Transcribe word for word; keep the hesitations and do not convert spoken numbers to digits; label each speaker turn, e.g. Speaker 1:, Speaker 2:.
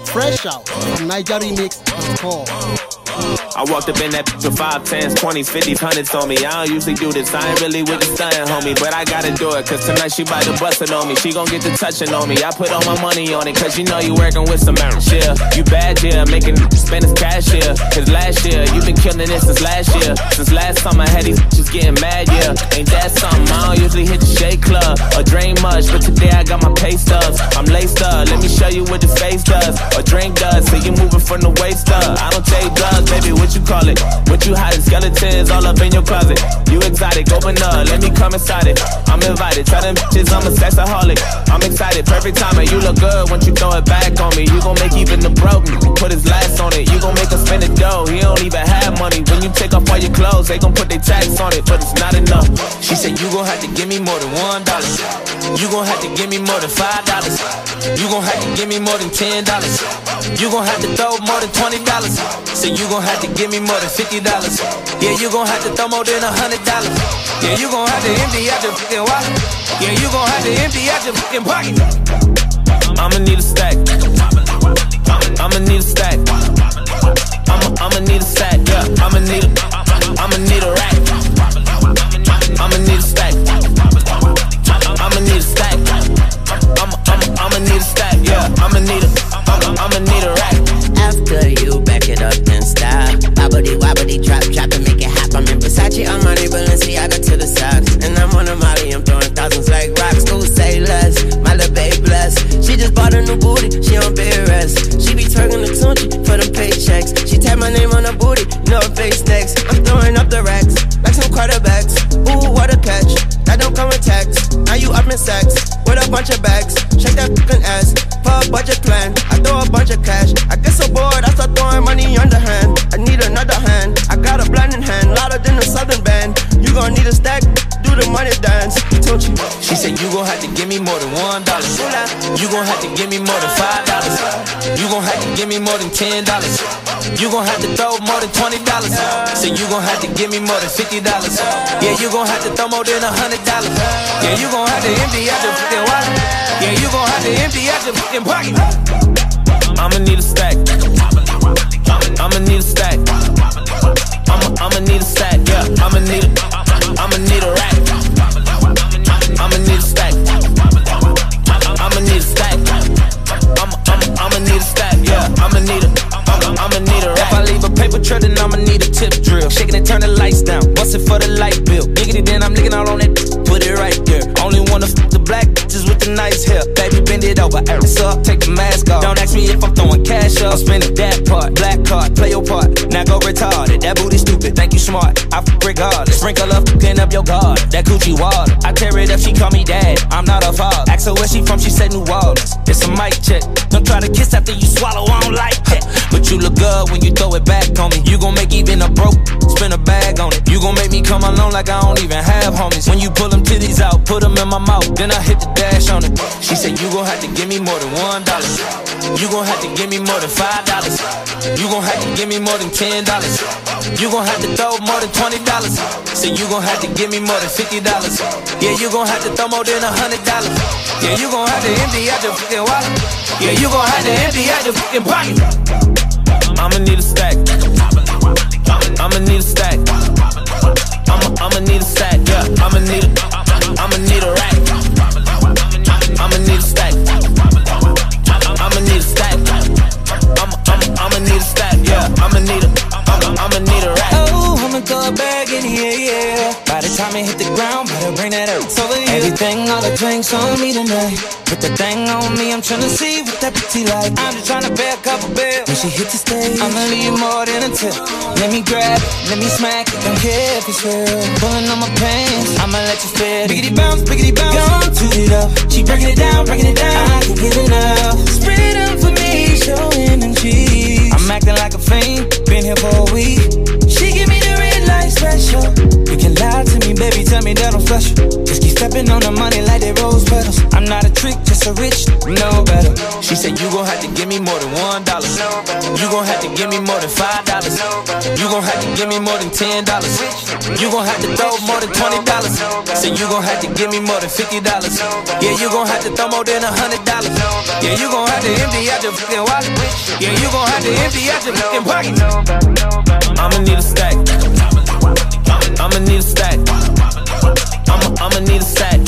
Speaker 1: Fresh out from Niger Remix dot com.
Speaker 2: I walked up in that bitch with five, tens, twenties, fifties, hundreds on me. I don't usually do this, I ain't really with the stunning, homie. But I gotta do it, cause tonight she bout to bust it on me. She gon' get the touching on me. I put all my money on it, cause you know you working with some errands. Yeah, you bad, yeah, making spend his cash, yeah. Cause last year, you been killing it since last year. Since last summer, I had these bitches getting mad, yeah. Ain't that something? I don't usually hit the shade club or drain much, but today I got my pay stubs. I'm laced up, let me show you what this face does or drink does. So you moving from the waist up. I don't take drugs, baby, what you call it? What you hiding? Skeletons all up in your closet. You exotic, open up, let me come inside it. I'm invited, tell them bitches I'm a sexaholic. I'm excited, perfect timing, you look good once you throw it back on me. You gon' make even the broke put his last on it. You gon' make her spend the dough, he don't even have money. When you take off all your clothes, they gon' put their tax on it, but it's not enough. She said you gon' have to give me more than one dollar. You gon' have to give me more than five dollars. You gon' have to give me more than ten dollars. You gon' have to throw more than twenty dollars. So you gon' have to give me more than fifty dollars. Yeah, you gon' have to throw more than a hundred dollars. Yeah, you gon' have to empty out your fucking wallet. Yeah, you gon' have to empty out your fucking pocket. I'ma need a stack. I'ma need a stack. I'ma I'ma need a stack. Yeah, I'ma need a I'ma need a rack. I'ma need a stack. I'ma need a stack. I'ma I'ma I'ma need a stack. Yeah, I'ma need a I'ma I'ma need a rack.
Speaker 3: After you back it up and style, wobbly wobbly drop drop and make it hop. I'm in Versace, Armani, Balenciaga to the socks, and I'm on a Molly. I'm throwing thousands like rocks. Who say less? My little babe blessed. She just bought a new booty, she on bed rest. She be twerking the tunchi for them paychecks. She tap my name on her booty, you know her face next. I'm throwing up the racks like some quarterbacks. Ooh, what a catch! That don't come with tax. Now you up in sex with a bunch of bags. Shake that fucking ass for a budget plan. I throw a bunch of cash. I get so bored, I start throwing money underhand. I need another hand. I got a blinding hand, louder than a southern band. You gon' need a stack, do the money dance. Don't you?
Speaker 2: She said you gon' have to give me more than one dollar. You gon' have to give me more than five dollars. You gon' have to give me more than ten dollars. You gon' have to throw more than twenty dollars. So you gon' have to give me more than fifty dollars. Yeah, you gon' have to throw more than a hundred dollars. Yeah, you gon' have to empty out your fucking wallet. Yeah, you gon' have to empty out your fucking pocket. I'ma need a stack. I'ma need a stack. I'ma I'ma need a stack. Yeah, I'ma need a I'ma need a rack. I'ma need a stack. I'ma need a stack. I'ma I'ma I'ma need a stack. Yeah, I'ma need a I'ma I'ma need a rack. If I leave a paper trail, then I'ma need a tip drill. Shaking and turn the lights down, bust it for the light bill. Diggity, then I'm licking all on that. Put it right there. Only wanna f the black bitches with the nice hair. Baby, bend it over, ass up, take the mask off. Don't ask me if I'm throwing cash up. I'm spending that part, black card, play your part. Now go retarded, that booty stupid, think you smart. I f regardless, sprinkle up, f***ing up your guard. That Gucci water, I tear it up, she call me dad. I'm not her father. Ask her where she from, she said New Orleans. It's a mic check. Don't try to kiss after you swallow, I don't like that. But you look good when you throw it back on me. You gon' make even a broke spin a bag on it. You gon' make me come alone like I don't even have homies. When you pull them titties out, put them in my mouth, then I hit the dash on it. She said you gon' have to give me more than one dollar. You gon' have to give me more than five dollars. You gon' have to give me more than ten dollars. You gon' have to throw more than twenty dollars. So you gon' have to give me more than fifty dollars. Yeah, you gon' have to throw more than a hundred dollars. Yeah, you gon' have to empty out your fucking wallet. Yeah, you gon' have to empty out your fucking pocket. I'ma need a stack. I'ma need a stack. I'ma I'ma need a stack. Yeah, I'ma need a I'ma need a rack. I'ma need a stack. I'ma need a stack. I'ma I'ma I'ma need a stack. Yeah, I'ma need a I'ma I'ma need a rack.
Speaker 4: Oh, I'ma throw a bag in here, yeah. By the time it hit the ground, better bring that up. So everything, all the drinks on me tonight. Put that thing on me, I'm tryna see what that pretty like. I'm just tryna pay a couple bills. When she hit the stage, I'ma leave more than a tip. Let me grab it, let me smack it. Don't care if it's real. Pulling on my pants, I'ma let you feel it. Biggity bounce, biggity bounce. Gone toot it up. She breaking it down, breaking it down. I can't get enough. Spread it up for me, showing them cheese. I'm acting like a fiend, been here for a week. She give me the red light special. You can lie to me, baby, tell me that I'm special. Just keep stepping on the money like they rose petals. I'm not a trick, just a rich, no better.
Speaker 2: She said you gon' have to give me more than one dollar. You gon' have to give me more than five dollars. You gon' have to give me more than ten dollars. You gon' have to throw more than twenty dollars. Say you gon' have to give me more than fifty dollars. Yeah, you gon' have to throw more than a hundred dollars. Yeah, you gon' have to empty out your fucking wallet. Yeah, you gon' have to empty out your fucking pocket. I'ma need a stack. I'ma need a stack. I'ma I'ma need a stack.